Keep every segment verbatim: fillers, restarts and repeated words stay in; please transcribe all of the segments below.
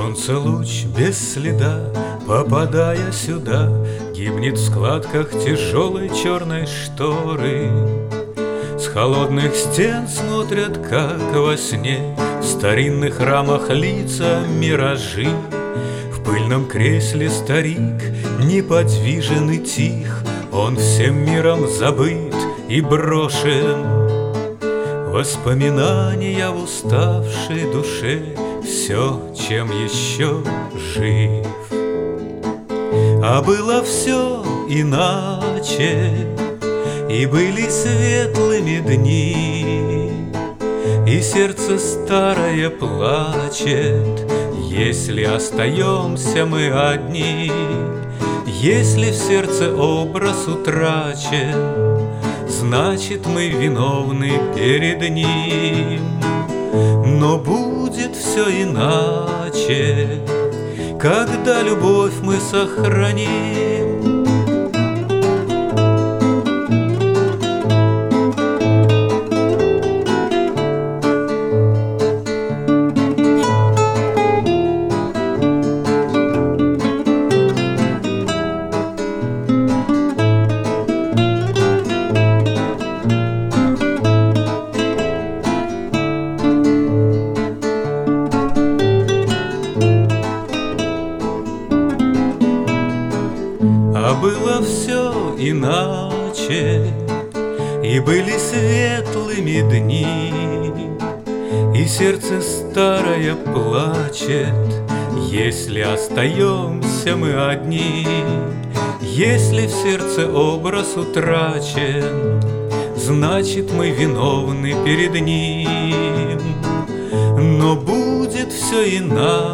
Солнце луч без следа, попадая сюда, гибнет в складках тяжелой черной шторы. С холодных стен смотрят, как во сне, в старинных рамах лица миражи. В пыльном кресле старик неподвижен и тих, он всем миром забыт и брошен. Воспоминания в уставшей душе, все, чем еще жив. А было все иначе, и были светлыми дни, и сердце старое плачет, если остаемся мы одни. Если в сердце образ утрачен, значит, мы виновны перед ним. Но будет все иначе, когда любовь мы сохраним. А было все иначе, и были светлыми дни, и сердце старое плачет, если остаемся мы одни. Если в сердце образ утрачен, значит, мы виновны перед ним. Но будет все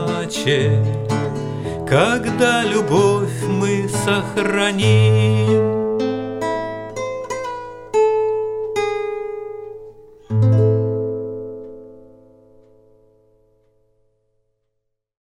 иначе, когда любовь мы сохраним.